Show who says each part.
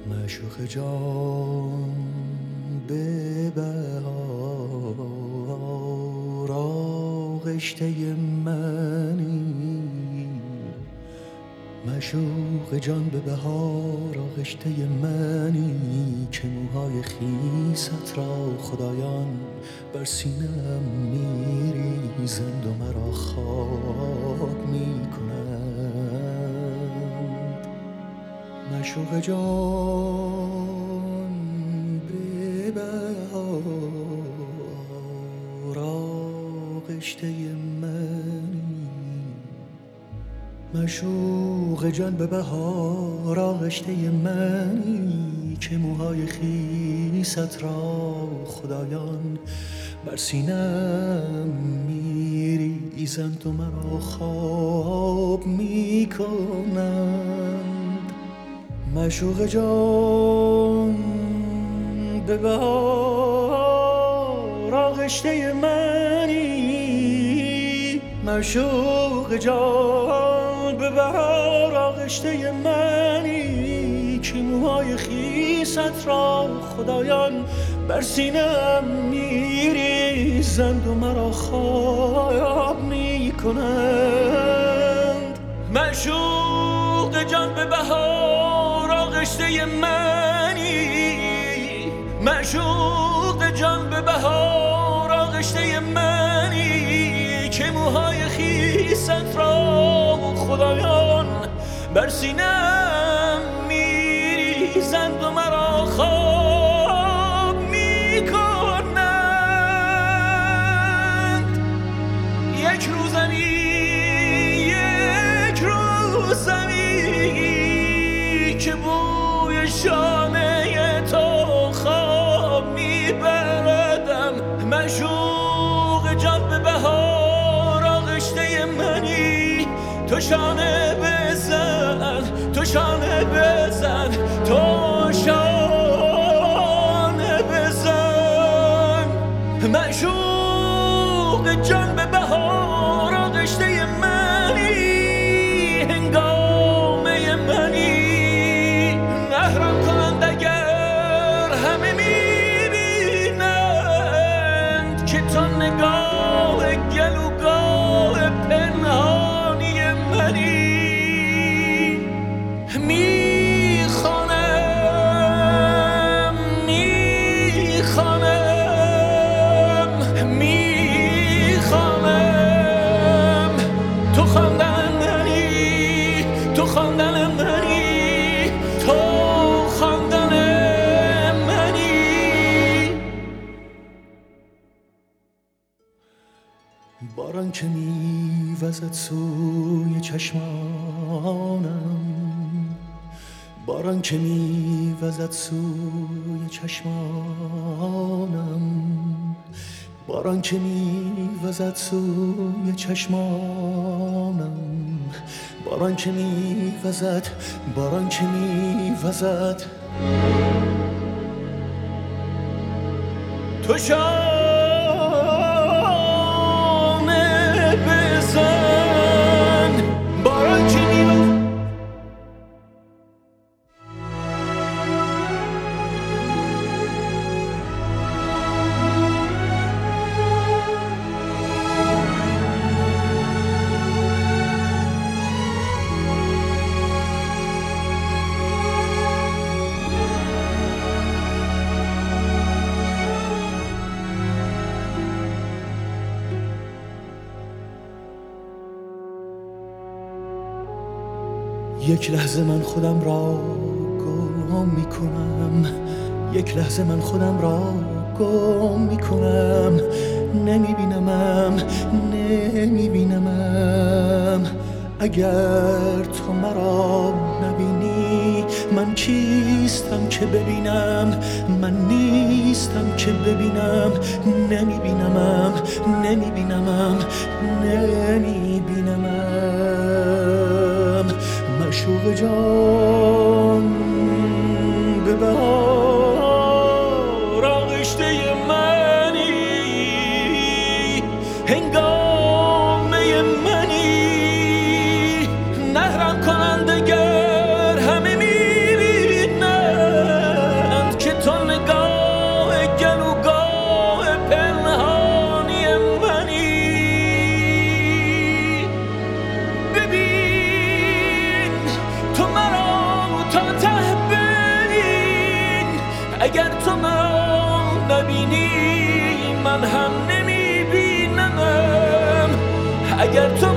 Speaker 1: معشوق جان به بهار آغشته منی، معشوق جان به بهار آغشته منی که موهای خیست را خدایان بر سینه‌ام میریزند و مرا خواب میکنند. معشوق جان به بهار آغشته منی، معشوق جان به بهار آغشته منی که موهای خیست را خدایان بر سینه‌ام میریزند و مرا خواب میکنند. معشوق جان به بهار آغشته منی، معشوق جان به بهار آغشته منی که موهای خیست را خدایان بر سینه‌ام میریزند و مرا خواب میکنند. معشوق جان به بهار آغشته منی، معشوق جان به بهار آغشته منی که موهای خیست را خدایان بر سینه‌ام میریزند و مرا خواب میکنند. یک روزمی که بوی شانه تو خواب میبردم. معشوق جان به بهار آغشته منی، تو شانه بزن، تو شانه بزن، تو شانه بزن. معشوق جان به بهار آغشته منی، هنگامه منی. نهرم کنند اگر همه میبینند که تو نگاه گلوگاه پنهانی منی. میخوانم تو خواندن منی، تو خواندن منی، تو خواندن منی. باران که میوزد سوی چشمانم، باران که میوزد سوی چشمانم، باران که میوزد سوی چشمانم، باران که میوزد، باران که میوزد. تو شانه بزن، باران که میوزد. یک لحظه من خودم را گم میکنم، یک لحظه من خودم را گم میکنم. نمیبینمم، نمیبینمم. اگر تو مرا نبینی من کیستم که ببینم؟ من نیستم که ببینم. نمیبینمم، نمیبینمم، نمیبینمم. معشوق جان به بهار آغشته منی، هنگامه منی. نهرم کنند اگر همه میبینند اگر تو من نبینی من هم نمیبینمم. اگر تو